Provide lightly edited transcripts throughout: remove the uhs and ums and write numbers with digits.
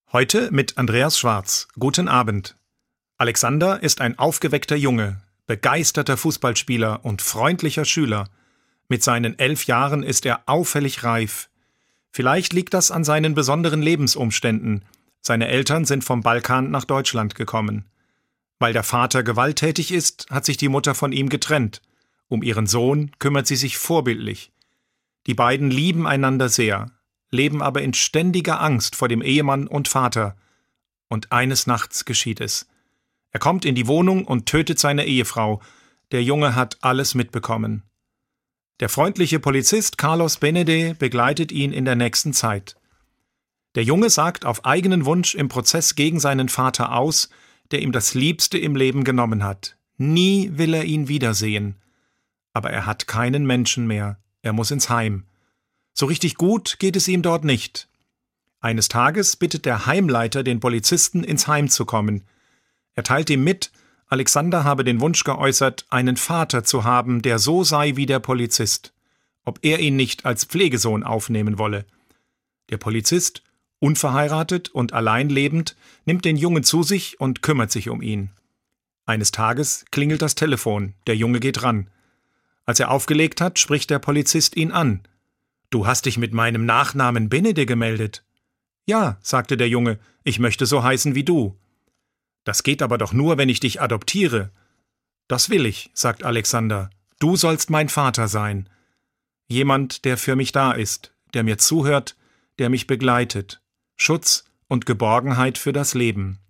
Heute mit Andreas Schwarz. Guten Abend. Alexander ist ein aufgeweckter Junge, begeisterter Fußballspieler und freundlicher Schüler. Mit seinen 11 Jahren ist er auffällig reif. Vielleicht liegt das an seinen besonderen Lebensumständen. Seine Eltern sind vom Balkan nach Deutschland gekommen. Weil der Vater gewalttätig ist, hat sich die Mutter von ihm getrennt. Um ihren Sohn kümmert sie sich vorbildlich. Die beiden lieben einander sehr, leben aber in ständiger Angst vor dem Ehemann und Vater. Und eines Nachts geschieht es. Er kommt in die Wohnung und tötet seine Ehefrau. Der Junge hat alles mitbekommen. Der freundliche Polizist Carlos Benede begleitet ihn in der nächsten Zeit. Der Junge sagt auf eigenen Wunsch im Prozess gegen seinen Vater aus, der ihm das Liebste im Leben genommen hat. Nie will er ihn wiedersehen. Aber er hat keinen Menschen mehr. Er muss ins Heim. So richtig gut geht es ihm dort nicht. Eines Tages bittet der Heimleiter den Polizisten, ins Heim zu kommen. Er teilt ihm mit, Alexander habe den Wunsch geäußert, einen Vater zu haben, der so sei wie der Polizist, ob er ihn nicht als Pflegesohn aufnehmen wolle. Der Polizist, unverheiratet und allein lebend, nimmt den Jungen zu sich und kümmert sich um ihn. Eines Tages klingelt das Telefon, der Junge geht ran. Als er aufgelegt hat, spricht der Polizist ihn an. »Du hast dich mit meinem Nachnamen Benede gemeldet.« »Ja«, sagte der Junge, »ich möchte so heißen wie du.« »Das geht aber doch nur, wenn ich dich adoptiere.« »Das will ich«, sagt Alexander, »du sollst mein Vater sein. Jemand, der für mich da ist, der mir zuhört, der mich begleitet. Schutz und Geborgenheit für das Leben.«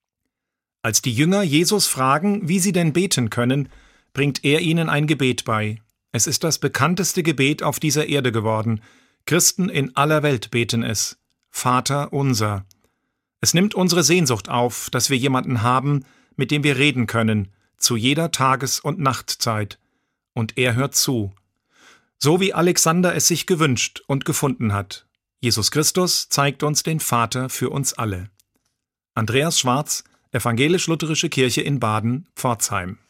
Als die Jünger Jesus fragen, wie sie denn beten können, bringt er ihnen ein Gebet bei. Es ist das bekannteste Gebet auf dieser Erde geworden. Christen in aller Welt beten es. Vater unser. Es nimmt unsere Sehnsucht auf, dass wir jemanden haben, mit dem wir reden können, zu jeder Tages- und Nachtzeit. Und er hört zu. So wie Alexander es sich gewünscht und gefunden hat. Jesus Christus zeigt uns den Vater für uns alle. Andreas Schwarz, Evangelisch-Lutherische Kirche in Baden, Pforzheim.